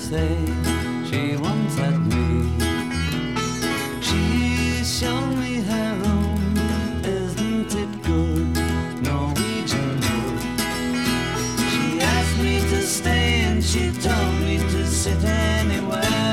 say she once had me. She's shown me her room, isn't it good? Norwegian wood. She asked me to stay and she told me to sit anywhere.